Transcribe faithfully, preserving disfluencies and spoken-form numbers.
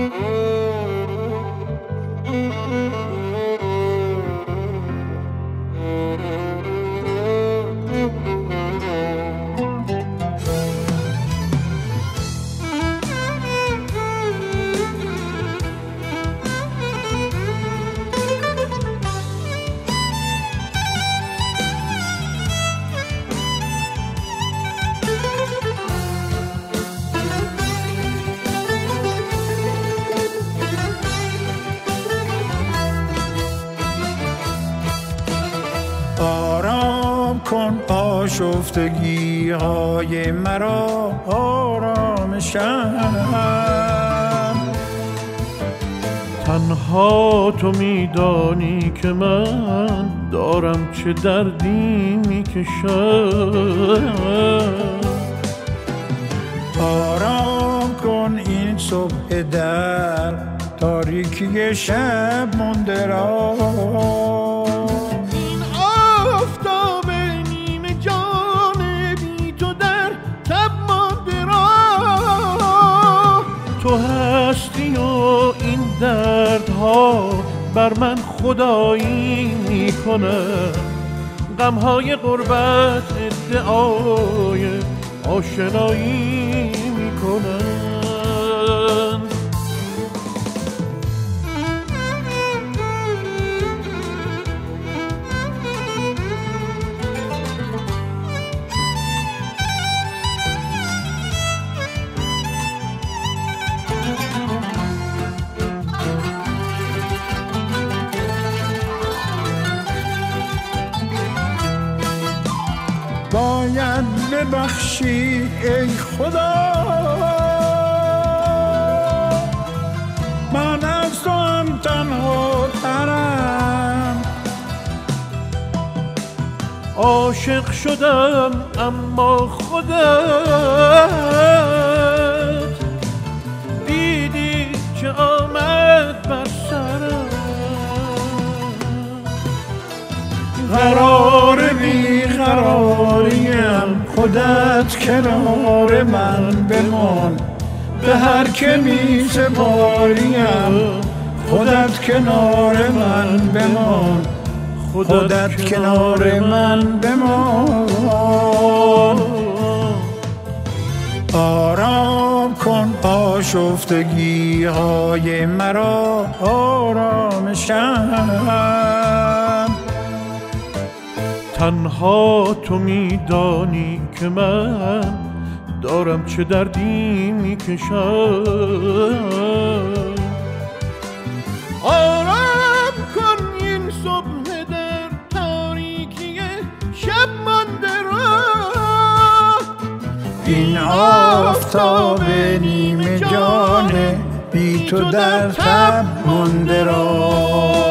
آرام کن آشفتگی های مرا، آرامشم. تنها تو میدانی که من دارم چه دردی میکشم. آرام کن این صبح در تاریکی شب مانده را، این آفتاب نیمه جان بی تو در تب مانده را. تو هستی و این دردها بر من خدایی میکنه، غمهای غربت ادعای آشنایی میکنن. باید ببخشی ای خدا، من از تو هم تنها ترم. عاشق شدم اما خودت دیدی که آمد بر سرم. قرار بی قراریم، خودت کنار من بمان. به هر که می سپاریم، خودت کنار من بمان. خودت کنار من بمان. آرام کن آشفتگی های مرا، آرامشم. تنها تو میدانی که من دارم چه دردی میکشم. آرام کن این صبح در تاریکی شب مانده را، این آفتاب نیمه جان بی تو در تب مانده را.